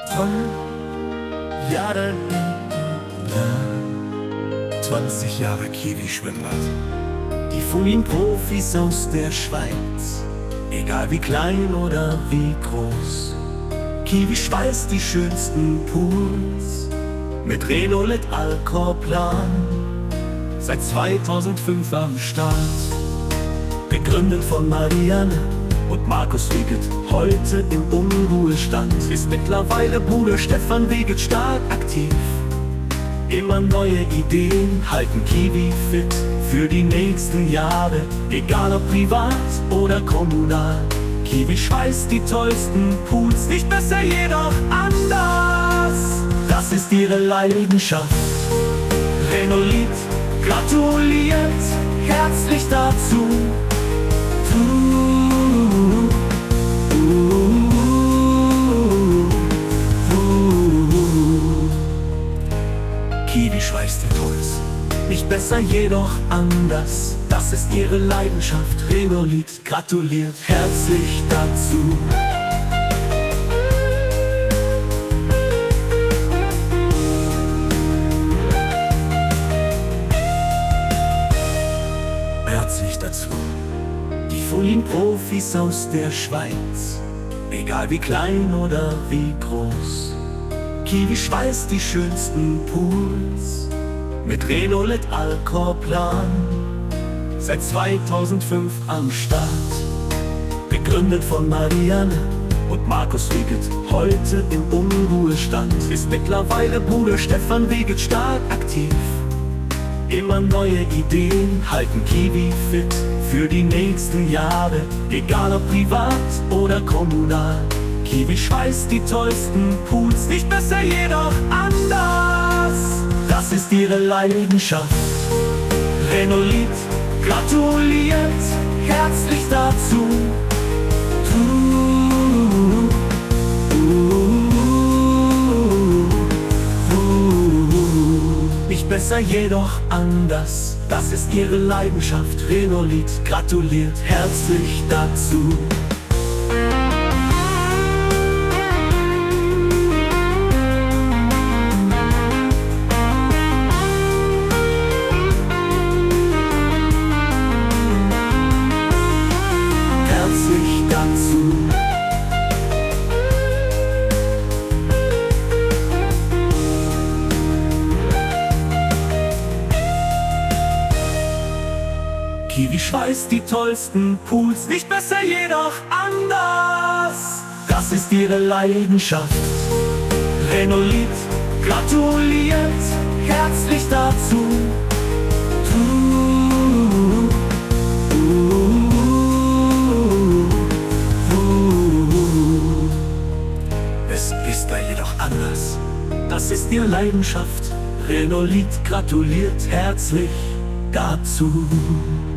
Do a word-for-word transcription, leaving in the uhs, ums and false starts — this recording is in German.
toll. Ja, dann ja. zwanzig Jahre Kiwi-Schwimmbad. Die Fulin-Profis aus der Schweiz, egal wie klein oder wie groß. Kiwi schweißt die schönsten Pools mit Renolit Alcorplan. Seit zweitausendfünf am Start, gegründet von Marianne und Markus Wiegelt, heute im Unruhestand. Ist mittlerweile Bruder Stefan Wiegelt stark aktiv. Immer neue Ideen halten Kiwi fit für die nächsten Jahre, egal ob privat oder kommunal. Kiwi schweißt die tollsten Pools, nicht besser, jedoch anders. Das ist ihre Leidenschaft. Renolit gratuliert herzlich dazu. Uh, uh, uh. Kiwi schweißt die Tollsten, nicht besser, jedoch anders. Das ist ihre Leidenschaft. Renolit gratuliert herzlich dazu. Herzlich dazu. Die Fulin-Profis aus der Schweiz, egal wie klein oder wie groß. Kiwi schweißt die schönsten Pools mit Renolit Alcorplan. Seit zweitausendfünf am Start, gegründet von Marianne und Markus Wiegelt, heute im Unruhestand. Ist mittlerweile Bruder Stefan Wiegelt stark aktiv. Immer neue Ideen halten Kiwi fit für die nächsten Jahre, egal ob privat oder kommunal. Kiwi schweißt die tollsten Pools, nicht besser, jedoch anders. Das ist ihre Leidenschaft. Renolit gratuliert herzlich dazu. Uh, uh, uh. Nicht besser, jedoch anders. Das ist ihre Leidenschaft. Renolit gratuliert herzlich dazu. Kiwi schweißt die tollsten Pools, nicht besser, jedoch anders. Das ist ihre Leidenschaft. Renolit gratuliert herzlich dazu. Uh, uh, uh. Es ist da jedoch anders. Das ist ihre Leidenschaft. Renolit gratuliert herzlich dazu.